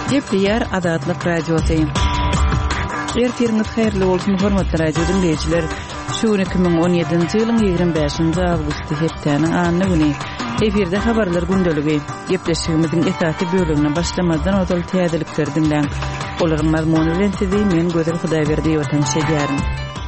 Gepleyer Azatlyk radiosu. Ertiriniz hayırlı olsun hormatly radio dinleyijiler. Şu 2017-nji ýylyň 25-nji awgusty hepdeniň anyny güni. Eferde habarlar gündöligi. Gepleşigimiziň esasy bölümine başlamadan ozal täzelikleri dinleň. Olaryň mazmuny bilen sizi men Gözel Hudaýberdi ýöten şeýärim.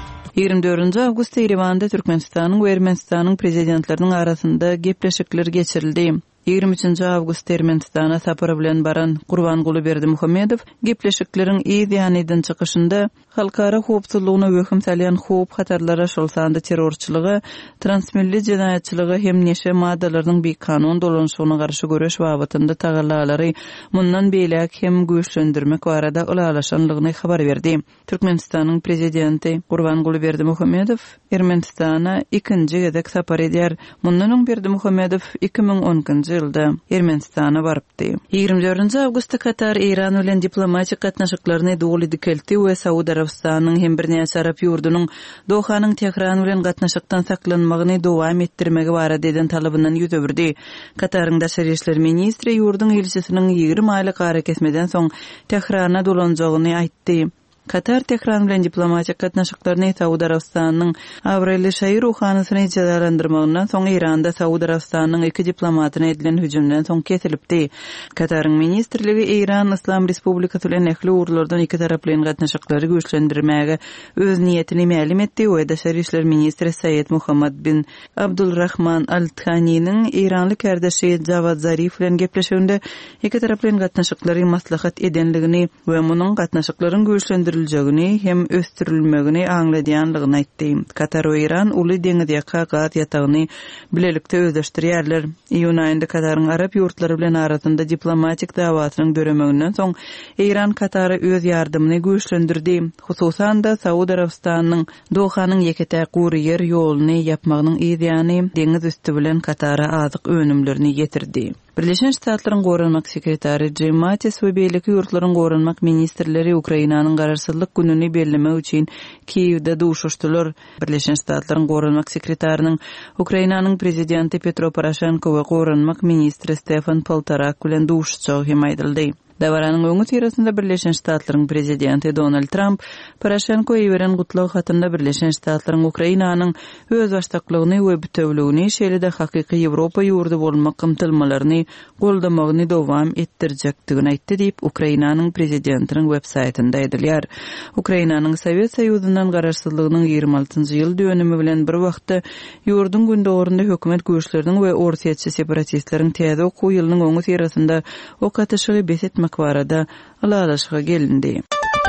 24-nji awgust Erewanda Türkmenistanyň we Ermenistanyň prezidentleriniň arasynda gepleşikler geçirildi. 23-nji awgust Ermenistana sapary bilen baran Gurbanguly Berdimuhammedow gepleşikleriň ýa-ni çykyşynda halkara howpsuzlygyna hökm salýan howp hatarlara şolsanda terrorçylygy, transmilli jenaýatçylygy hem neşe maddalarynyň bir kanun dolanşygyna garşy göreş wagtynda tagallalary mundan beýlek hem güýçlendirmek barada ulalaşanlygyny habar berdi. Türkmenistanyň prezidenti Gurbanguly Berdimuhammedow Ermenistana ikinji gezek sapar edýär. Mundan Berdimuhammedow 2010-njy ýylda Ermenistana barypdy. 24-nji awgustda Katar Iran bilen diplomatik gatnaşyklaryny dogly dikeldi we Saudy Arabistanyň hem bir näçe Arab ýurdanyň Dohanyň Tehran bilen gatnaşykdan saklanmagyny dowam etdirmegi barada eden talabyndan ýüze berdi. Kataryň daşary işler ministri ýurdun elçisiniň 20 aýlyk gara kesmeden soň Tehrana dolanjagyny aýtdy. Katar Tehran bilen diplomatik gatnaşyklaryny Saudy Arabistanyň Avreli şaýy ruhanysyny ýalandyrdyrmagyndan soň Iranda Saudy Arabistanyň iki diplomatyna edilen hüjümden soň kesilipdi. Kataryň ministrligi Iran Islam Respublikasy bilen ähli urlardan iki taraplyň gatnaşyklary güýçlendirmäge öz niýetini ma'lum etdi we daşary işler ministri Sayyid Muhammad bin Abdulrahman Al-Thani'nin İranly kardeşi Javad Zarif bilen gepleşiginde iki taraplyň gatnaşyklary maslahat edenligini we munyň gatnaşyklaryň güýçlendirilmegini hem östürilmegini aňladýanlygyny aýtdy. Katar we Iran uly deňizde gaz ýatagyny bilelikde özleşdirýärler. Iýun aýynda Kataryň Arab ýurtlary bilen arasynda diplomatik dawatynyň döremeginden soň Iran Katara öz ýardymyny güýçlendirdi. Hususan da Saudy Arabistanyň Dohanyň ýekete gurýer ýoluny ýapmagynyň ýa-ni deňiz üstü bilen Katara azyk önümlerini ýetirdi. Birleşen Ştatlaryň Gorunmak sekretary Jim Mattis we beýleki ýurtlaryň gorunmak ministrleri Ukrainanyň gararsızlyk gününi bellemek üçin Kiýewde duşuşdylar. Birleşen Ştatlaryň Gorunmak sekretarının Ukrainanyň prezidenti Petro Poroshenko we gorunmak ministri Stefan Poltorak bilen duşuşjagy hem aýdyldy. Dawaranyň öňü tirasynda Birleşen Ştatlaryň prezidenti Donald Trump Poroshenko ýeren gutlagy hatynda Birleşen Ştatlaryň Ukrainanyň öz baştaklygyny we bütewligini şeýle-de hakyky Ýewropa ýurdu bolmak gymtylmalaryny goldamagyny dowam etdirjekdigini aýtdy diýip Ukrainanyň prezidentiniň web saýtynda aýdylýar. Ukrainanyň Sowet Soýuzynyň gararsızlygynyň 26-njy ýyl dönümi bilen bir wagtda ýurdun gündogrunda hökümet güýçleriniň we ortaýetçi separatistleriň täze okuw ýylynyň öňü tirasynda ok atyşygy besetmek barada ulalaşyga gelindi.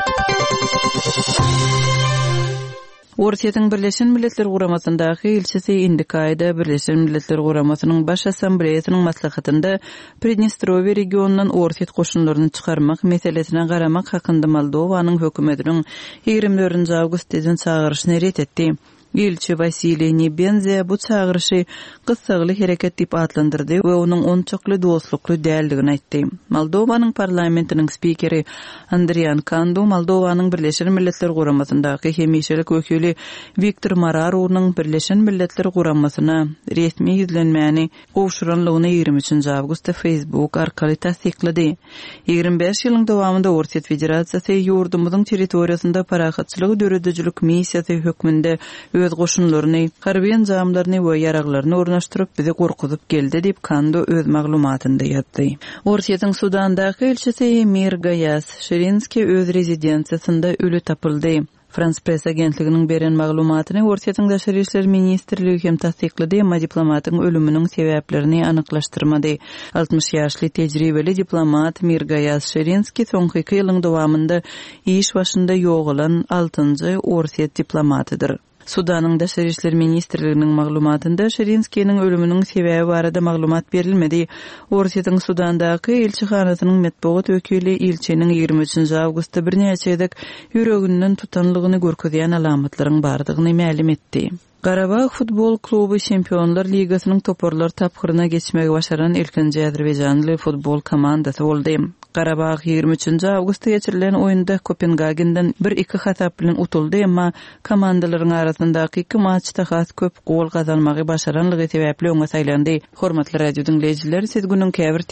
Ortaýatyň Birleşen Milletler Guramasyndaky elçisi Indikaýda Birleşen Milletler Guramasynyň baş assambleýasynyň maslahatynda Pridnestrovýa regionundan ortaýat goşunlaryny çykarmak meselesine garamak hakynda Moldowanyň hökümetiniň 24-nji awgustdan çağırşyny ret etdi. Elçi Vasily Nebenze bu çağırışı kıssagly hereket diýip adlandyrdy we onuň onçakly dostlukly däldigini aýtdy. Moldowanyň parlamentiniň spikeri Andrian Kandu Moldowanyň Birleşen Milletler Guramasyndaky hemişelik wekili Viktor Mararowyň Birleşen Milletler Guramasyna resmi ýüzlenmäni gowşuranlygyny 23-nji awgustda Facebook arkaly tasdiklady. 25 ýylyň dowamında Ortaýat Federasiýasy ýurdumyzyň territoriýasynda parahatçylyk döredijlik missiýasy hökmünde öz goşunlaryny, harby enzamlaryny we ýaraglaryny ornaşdyryp bizi gorkutyp geldi diýip Kandu öz maglumatynda ýatdy. Ortaýatyň Sudandaky elçisi Mir Gayas Şirinski öz rezidensiýasynda ölü tapyldy. Frans Press agentliginiň beren maglumatyny Ortaýatyň daşary işler ministrligi hem tasdiklady, emma diplomatyň ölüminiň sebäplerini anyklaşdyrmady. 60 ýaşly tejribeli diplomat Mir Gayas Şirinski soňky 2 ýylyň dowamında iş başynda ýogalan 6-njy Ortaýat diplomatydyr. Sudanyň daşary işler ministrliginiň maglumatynda Şirinskiň ölüminiň sebäbi barada maglumat berilmedi. Ortaýatyň Sudandaky elçihanasynyň matbuat wekili elçiniň 23-nji awgustda bir näçe edek ýüreginden tutanlygyny görkezýän alamatlaryň bardygyny ma'lum etdi. Qarabağ futbol klubu Çempionlar Ligasynyň toparlar tapgyryna geçmegi başaran ilkinji Azerbaýjanly futbol komandasy boldy. Qarabağ 23-nji awgustda geçirilen oýunda Kopenhagendan 1-2 hatap bilen utuldy, emma komandalaryň arasyndaky iki maçda has köp gol gazanmagy başaranlygy sebäpli öňe saýlandy. Hormatly radio dinleyijiler, siz günüň käbir